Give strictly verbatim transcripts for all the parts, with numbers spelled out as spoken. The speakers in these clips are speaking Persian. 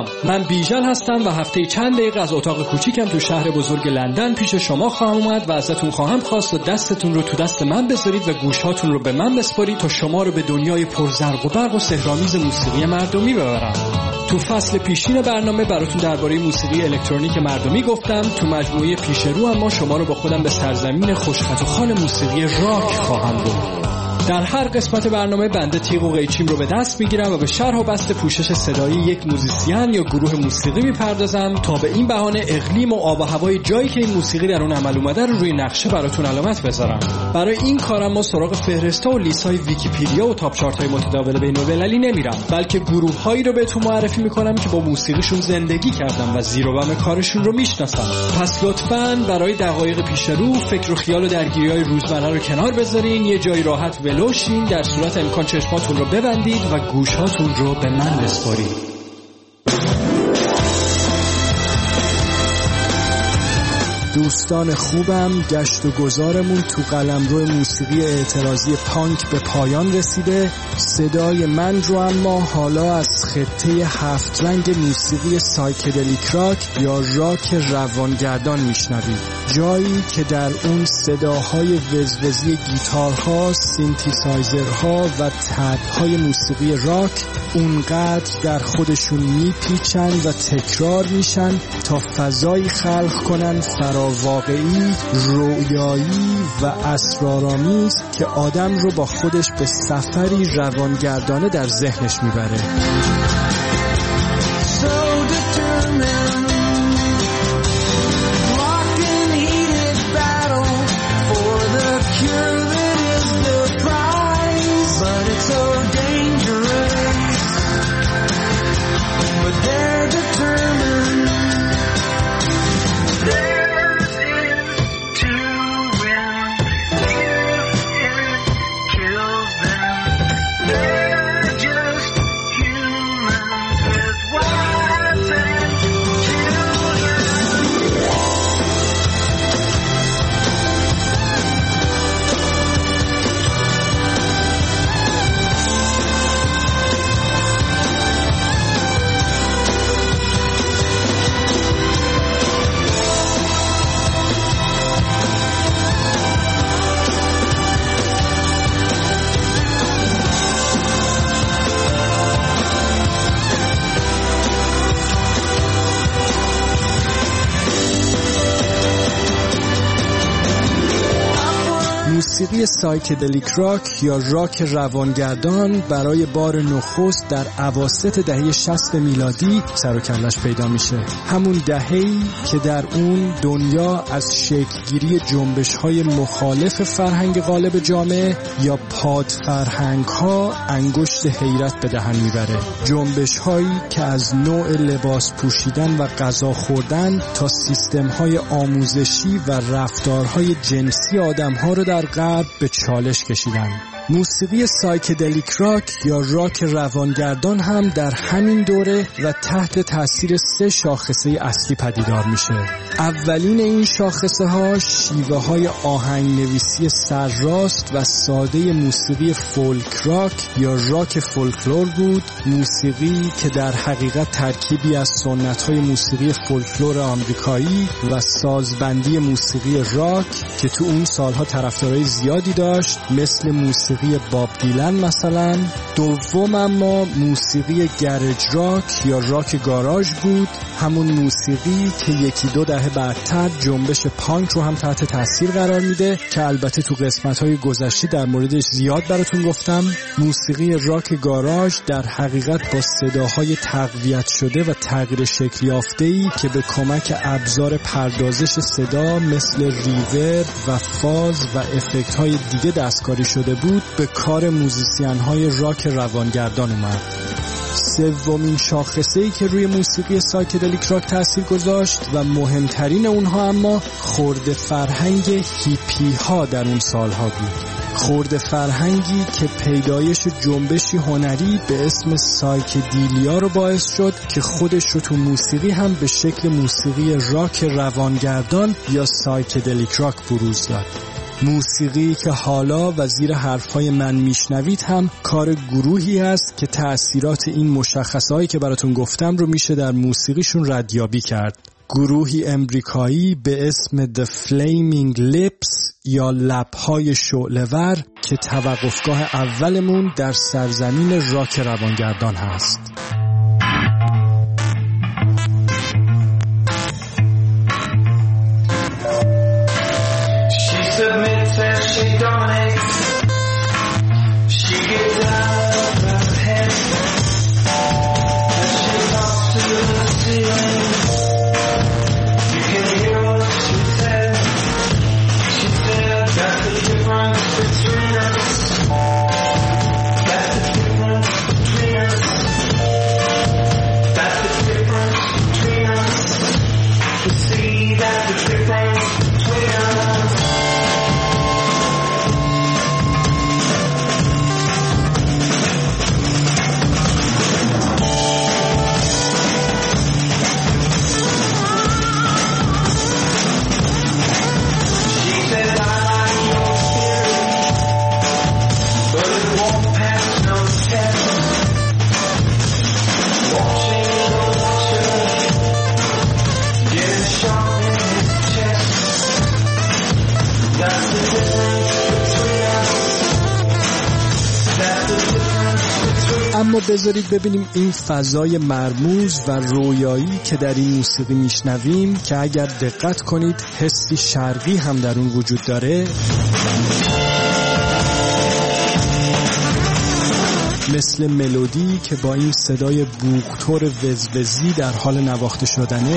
سلام، من بیژن هستم و هفته چند دقیقه از اتاق کوچیکم تو شهر بزرگ لندن پیش شما خواهم اومد و ازتون خواهم خواست و دستتون رو تو دست من بذارید و گوشهاتون رو به من بسپارید تا شما رو به دنیای پرزرق و برق و سحرآمیز موسیقی مردمی ببرم. تو فصل پیشین برنامه براتون درباره موسیقی الکترونیک مردمی گفتم. تو مجموعه پیش رو اما شما رو با خودم به سرزمین خوشخط و خال موسیقی راک خواهم برد. در هر قسمت برنامه بنده تیغ و قیچیم رو به دست میگیرم و به شرح و بسط پوشش صدایی یک موزیسین یا گروه موسیقی میپردازم تا به این بهانه اقلیم و آب و هوای جایی که این موسیقی در اون عمل اومده رو روی نقشه براتون علامت بذارم. برای این کارم ما سراغ فهرستا و لیست‌های ویکی‌پدیا و تاپ چارت‌های متداول بین‌المللی نمیرم، بلکه گروه‌هایی رو بهتون معرفی میکنم که با موسیقیشون زندگی کردم و زیر و بم کارشون رو میشناسم. پس لطفاً برای دقایق پیش رو فکر و خیال و درگیری‌های روزمره رو کنار بذارین، یه جای راحت لوشین، در صورت امکان چشماتون رو ببندید و گوشاتون رو به من بسپارید. دوستان خوبم، گشت و گذارمون تو قلمرو موسیقی اعتراضی پانک به پایان رسیده. صدای من رو اما حالا از خطه هفت رنگ موسیقی سایکدلیک راک یا راک روانگردان میشنوید، جایی که در اون صداهای وزوزی گیتارها، سینتیسایزرها و تدهای موسیقی راک اونقدر در خودشون میپیچن و تکرار میشن تا فضایی خلق کنن فرا واقعی، رویایی و اسرارآمیز که آدم رو با خودش به سفری روانگردانه در ذهنش میبره. موسیقی سایکدلیک راک یا راک روانگردان برای بار نخست در اواسط دهه شصت میلادی سر و کلش پیدا میشه. همون دهه‌ای که در اون دنیا از شکلگیری جنبش‌های مخالف فرهنگ غالب جامعه یا پاد فرهنگ‌ها انگشت حیرت به دهن میبره. جنبش‌هایی که از نوع لباس پوشیدن و غذا خوردن تا سیستم‌های آموزشی و رفتارهای جنسی آدم‌ها رو در غرب به چالش کشیدن. موسیقی سایکدلیک راک یا راک روانگردان هم در همین دوره و تحت تاثیر سه شاخصه اصلی پدیدار میشه. اولین این شاخصه ها شیوه های آهنگ نویسی سرراست و ساده موسیقی فولک راک یا راک فولکلور بود، موسیقی که در حقیقت ترکیبی از سنت های موسیقی فولکلور آمریکایی و سازبندی موسیقی راک که تو اون سالها طرفدارای زیادی داشت، مثل موسیقی باب دیلن مثلا. دوم اما موسیقی گرج راک یا راک گاراژ بود، همون موسیقی که یکی دو دهه بعدتر جنبش پانک رو هم تحت تاثیر قرار میده که البته تو قسمت‌های گذشته در موردش زیاد براتون گفتم. موسیقی راک گاراژ در حقیقت با صداهای تقویت شده و تغییر شکل یافته‌ای که به کمک ابزار پردازش صدا مثل ریورب و فاز و افکت‌های دیگه دستکاری شده بود به کار موزیسین‌های راک روانگردان اومد. سومین شاخصه‌ای که روی موسیقی سایکدلیک راک تاثیر گذاشت و مهمترین اونها اما خرد فرهنگ هیپی ها در اون سالها بود. خرد فرهنگی که پیدایش جنبشی هنری به اسم سایکدیلیا رو باعث شد که خودش رو تو موسیقی هم به شکل موسیقی راک روانگردان یا سایکدلیک راک بروز داد. موسیقی که حالا و زیر حرفهای من میشنوید هم کار گروهی است که تأثیرات این مشخصهایی که براتون گفتم رو میشه در موسیقیشون ردیابی کرد. گروهی امریکایی به اسم The Flaming Lips یا لبهای شعله‌ور که توقفگاه اولمون در سرزمین راک روانگردان هست. اما بذارید ببینیم این فضای مرموز و رویایی که در این موسیقی میشنویم که اگر دقت کنید حسی شرقی هم در اون وجود داره، مثل ملودی که با این صدای بوقتور وزوزی در حال نواخته شدنه،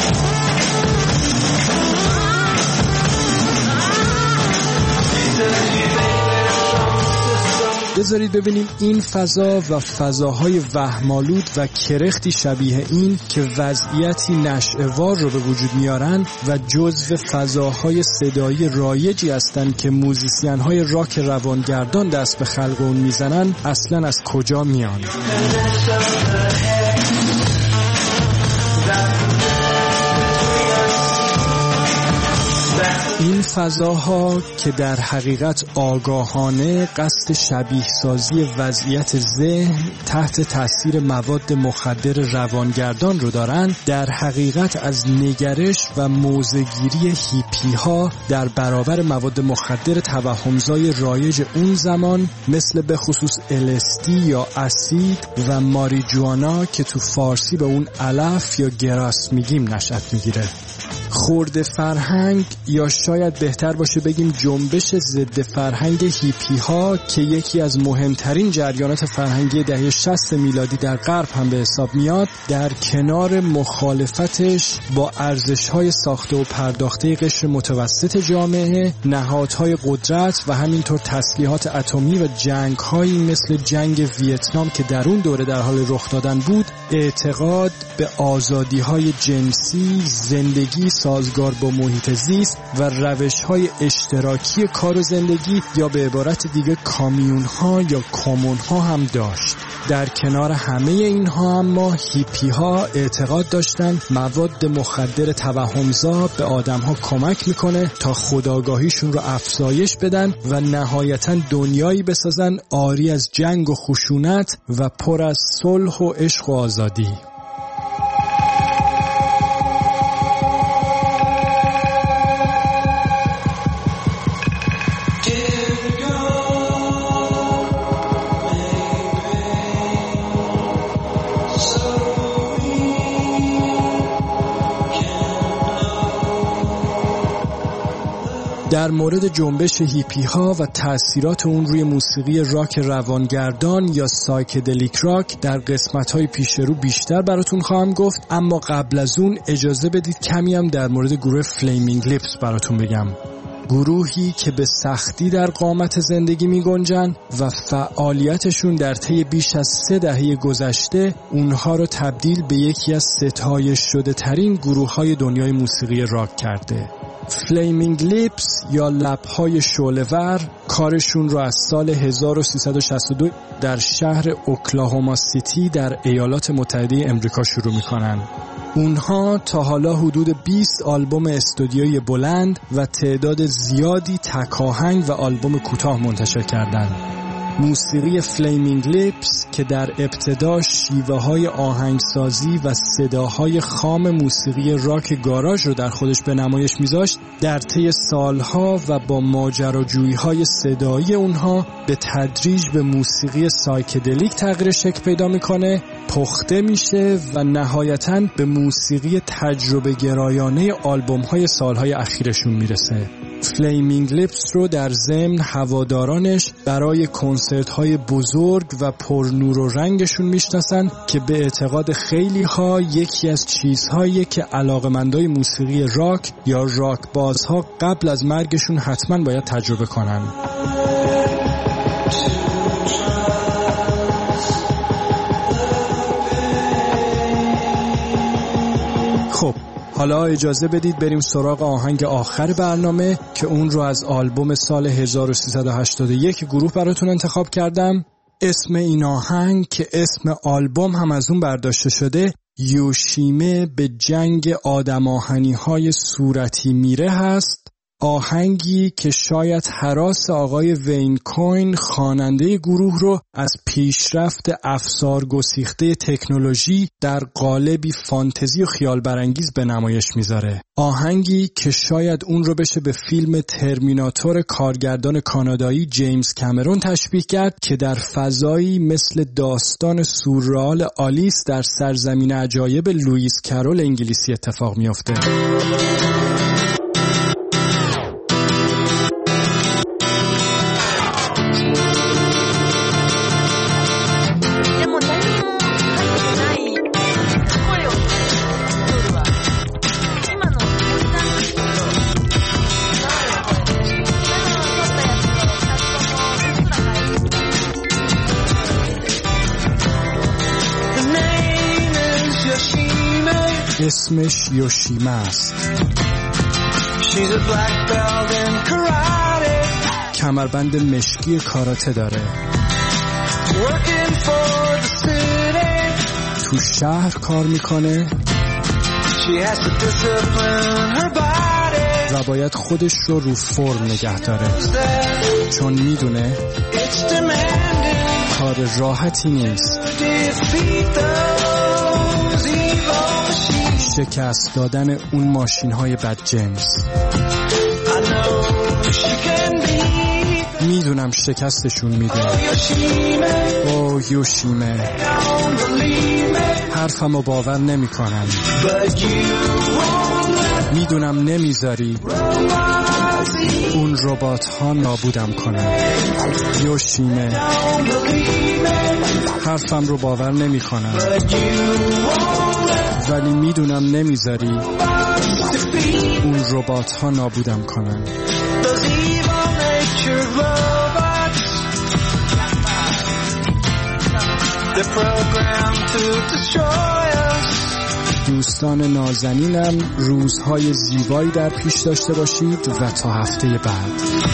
بذارید ببینیم این فضا و فضاهای وهم‌آلود و کرختی شبیه این که وضعیتی نشئه‌وار رو به وجود میارن و جزو فضاهای صدایی رایجی هستن که موزیسین‌های راک روانگردان دست به خلق اون میزنن، اصلاً از کجا میان؟ این فضاها که در حقیقت آگاهانه قصد شبیه سازی وضعیت ذهن تحت تاثیر مواد مخدر روانگردان رو دارن، در حقیقت از نگرش و موضع‌گیری هیپی ها در برابر مواد مخدر توهمزای رایج اون زمان مثل به خصوص ال اس دی یا اسید و ماریجوانا که تو فارسی به اون علف یا گراس میگیم نشأت میگیره. خورد فرهنگ یا شاید بهتر باشه بگیم جنبش ضد فرهنگ هیپی ها که یکی از مهمترین جریانات فرهنگی دهه شصت میلادی در غرب هم به حساب میاد، در کنار مخالفتش با ارزش‌های ساخته و پرداخته قشر متوسط جامعه، نهادهای قدرت و همینطور تسلیحات اتمی و جنگ‌هایی مثل جنگ ویتنام که در اون دوره در حال رخ دادن بود، اعتقاد به آزادی‌های جنسی، زندگی سازگار با محیط زیست و روش‌های اشتراکی کار و زندگی یا به عبارت دیگه کامیون‌ها یا کامون‌ها هم داشت. در کنار همه اینها اما هیپی ها اعتقاد داشتن مواد مخدر توهمزا به آدم‌ها کمک میکنه تا خودآگاهیشون رو افزایش بدن و نهایتاً دنیایی بسازن عاری از جنگ و خشونت و پر از صلح و عشق و آزادی. در مورد جنبش هیپی ها و تأثیرات اون روی موسیقی راک روانگردان یا سایکدلیک راک در قسمت های پیش رو بیشتر براتون خواهم گفت، اما قبل از اون اجازه بدید کمی هم در مورد گروه فلیمینگ لیپس براتون بگم. گروهی که به سختی در قامت زندگی می گنجن و فعالیتشون در طی بیش از سه دهه گذشته اونها رو تبدیل به یکی از ستایش شده ترین گروه های دنیای موسیقی راک کرده. فلیمینگ لیپس یا لبهای شعله‌ور کارشون رو از سال هزار و سیصد و شصت و دو در شهر اوکلاهوما سیتی در ایالات متحده امریکا شروع میکنن. اونها تا حالا حدود بیست آلبوم استودیویی بلند و تعداد زیادی تک آهنگ و آلبوم کوتاه منتشر کردند. موسیقی فلیمینگ لیپس که در ابتدا شیوه های آهنگسازی و صداهای خام موسیقی راک گاراژ رو در خودش به نمایش میذاشت، در طی سالها و با ماجراجویی های صدایی اونها به تدریج به موسیقی سایکدلیک تغییر شکل پیدا میکنه، پخته میشه و نهایتاً به موسیقی تجربه گرایانه آلبوم های سالهای اخیرشون میرسه. فلیمینگ لیپس رو در ضمن هوادارانش برای کنسرت های بزرگ و پرنور و رنگشون میشناسن که به اعتقاد خیلی ها یکی از چیزهایی که علاقمندای موسیقی راک یا راک بازها قبل از مرگشون حتما باید تجربه کنن. خب حالا اجازه بدید بریم سراغ آهنگ آخر برنامه که اون رو از آلبوم سال هزار و سیصد و هشتاد و یک گروه براتون انتخاب کردم. اسم این آهنگ که اسم آلبوم هم از اون برداشته شده، یوشیمه به جنگ آدم آهنی های صورتی میره هست. آهنگی که شاید هراس آقای وین کوین خواننده گروه رو از پیشرفت افسار گسیخته تکنولوژی در قالبی فانتزی و خیال برانگیز به نمایش میذاره. آهنگی که شاید اون رو بشه به فیلم ترمیناتور کارگردان کانادایی جیمز کامرون تشبیه کرد که در فضایی مثل داستان سورئال آلیس در سرزمین عجایب لوئیس کرول انگلیسی اتفاق میفته. اسمش یوشیمه است. کمربند مشکی کاراته داره. تو شهر کار میکنه و باید خودش رو رو فرم نگه داره چون میدونه کار راحتی نیست. شکست دادن اون ماشین های بد جنس. میدونم شکستشون میده. او یوشیمه، حرفمو باور نمی کنم. میدونم نمیذاری اون ربات ها نابودم کنن. یوشیمه، حرفم رو باور نمی کنم ولی میدونم نمیذاری اون ربات ها نابودم کنن. دوستان نازنینم، روزهای زیبایی در پیش داشته باشید و تا هفته بعد.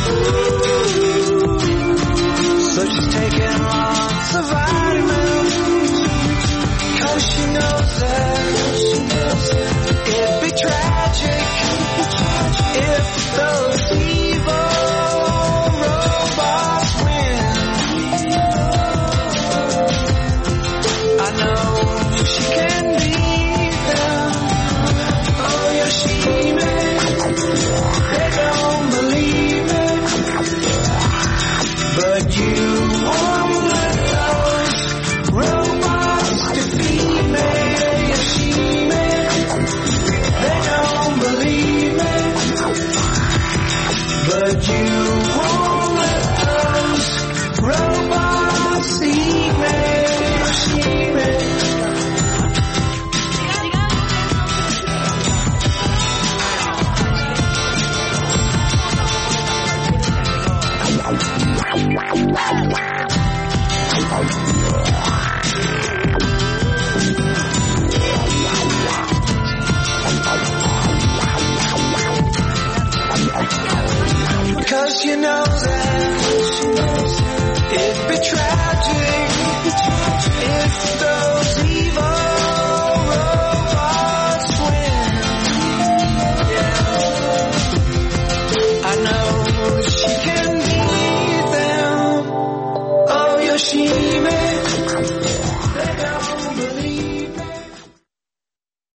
So she's taking lots of vitamins 'cause she knows that